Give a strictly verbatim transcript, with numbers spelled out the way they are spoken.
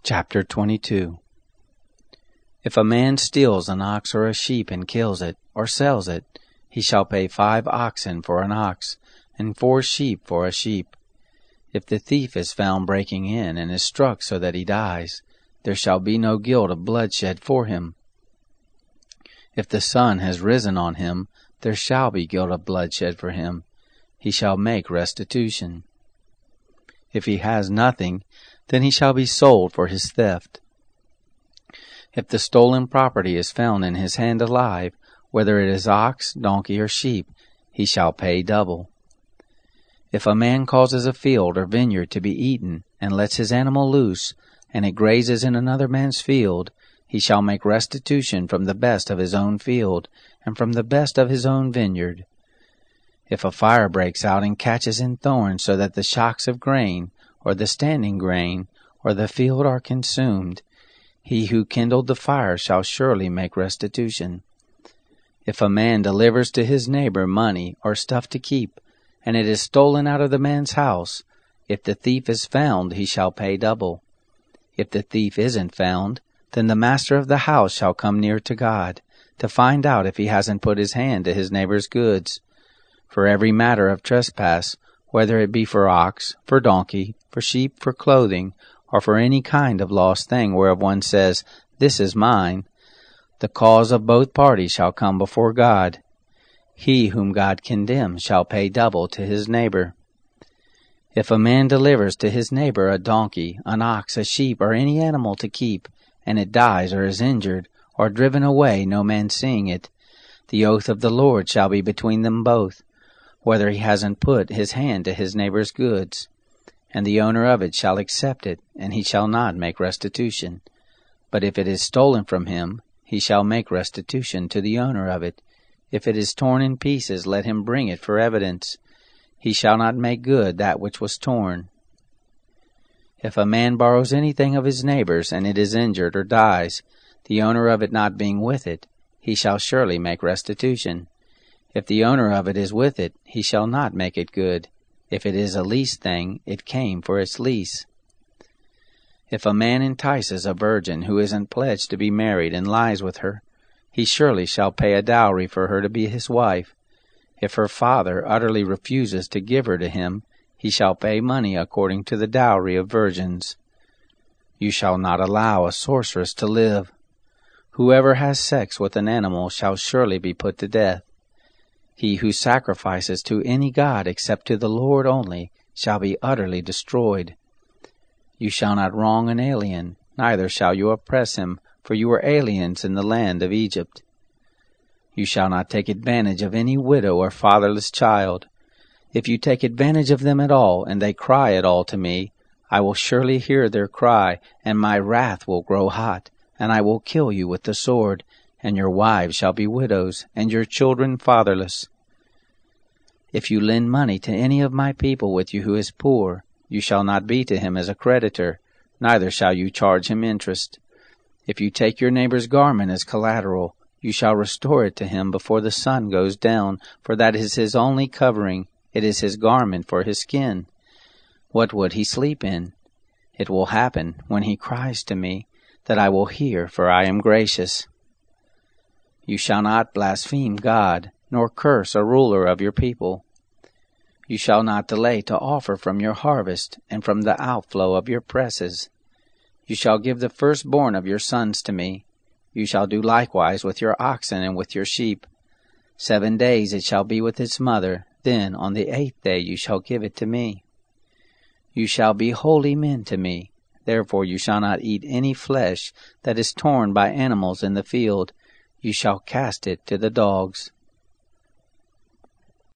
Chapter twenty-two. If a man steals an ox or a sheep and kills it, or sells it, he shall pay five oxen for an ox, and four sheep for a sheep. If the thief is found breaking in, and is struck so that he dies, there shall be no guilt of bloodshed for him. If the sun has risen on him, there shall be guilt of bloodshed for him. He shall make restitution. If he has nothing, then he shall be sold for his theft. If the stolen property is found in his hand alive, whether it is ox, donkey, or sheep, he shall pay double. If a man causes a field or vineyard to be eaten, and lets his animal loose, and it grazes in another man's field, he shall make restitution from the best of his own field, and from the best of his own vineyard. If a fire breaks out and catches in thorns, so that the shocks of grain, or the standing grain, or the field are consumed, he who kindled the fire shall surely make restitution. If a man delivers to his neighbor money or stuff to keep, and it is stolen out of the man's house, if the thief is found, he shall pay double. If the thief isn't found, then the master of the house shall come near to God, to find out if he hasn't put his hand to his neighbor's goods. For every matter of trespass, whether it be for ox, for donkey, for sheep, for clothing, or for any kind of lost thing whereof one says, "This is mine," the cause of both parties shall come before God. He whom God condemns shall pay double to his neighbor. If a man delivers to his neighbor a donkey, an ox, a sheep, or any animal to keep, and it dies or is injured, or driven away, no man seeing it, the oath of the Lord shall be between them both, whether he hasn't put his hand to his neighbor's goods. And the owner of it shall accept it, and he shall not make restitution. But if it is stolen from him, he shall make restitution to the owner of it. If it is torn in pieces, let him bring it for evidence. He shall not make good that which was torn. If a man borrows anything of his neighbor's, and it is injured or dies, the owner of it not being with it, he shall surely make restitution. If the owner of it is with it, he shall not make it good. If it is a leased thing, it came for its lease. If a man entices a virgin who isn't pledged to be married and lies with her, he surely shall pay a dowry for her to be his wife. If her father utterly refuses to give her to him, he shall pay money according to the dowry of virgins. You shall not allow a sorceress to live. Whoever has sex with an animal shall surely be put to death. He who sacrifices to any god except to the Lord only shall be utterly destroyed. You shall not wrong an alien, neither shall you oppress him, for you were aliens in the land of Egypt. You shall not take advantage of any widow or fatherless child. If you take advantage of them at all, and they cry at all to me, I will surely hear their cry, and my wrath will grow hot, and I will kill you with the sword, and your wives shall be widows, and your children fatherless. If you lend money to any of my people with you who is poor, you shall not be to him as a creditor, neither shall you charge him interest. If you take your neighbor's garment as collateral, you shall restore it to him before the sun goes down, for that is his only covering, it is his garment for his skin. What would he sleep in? It will happen, when he cries to me, that I will hear, for I am gracious. You shall not blaspheme God, nor curse a ruler of your people. You shall not delay to offer from your harvest, and from the outflow of your presses. You shall give the firstborn of your sons to me. You shall do likewise with your oxen and with your sheep. Seven days it shall be with its mother, then on the eighth day you shall give it to me. You shall be holy men to me. Therefore you shall not eat any flesh that is torn by animals in the field. You shall cast it to the dogs.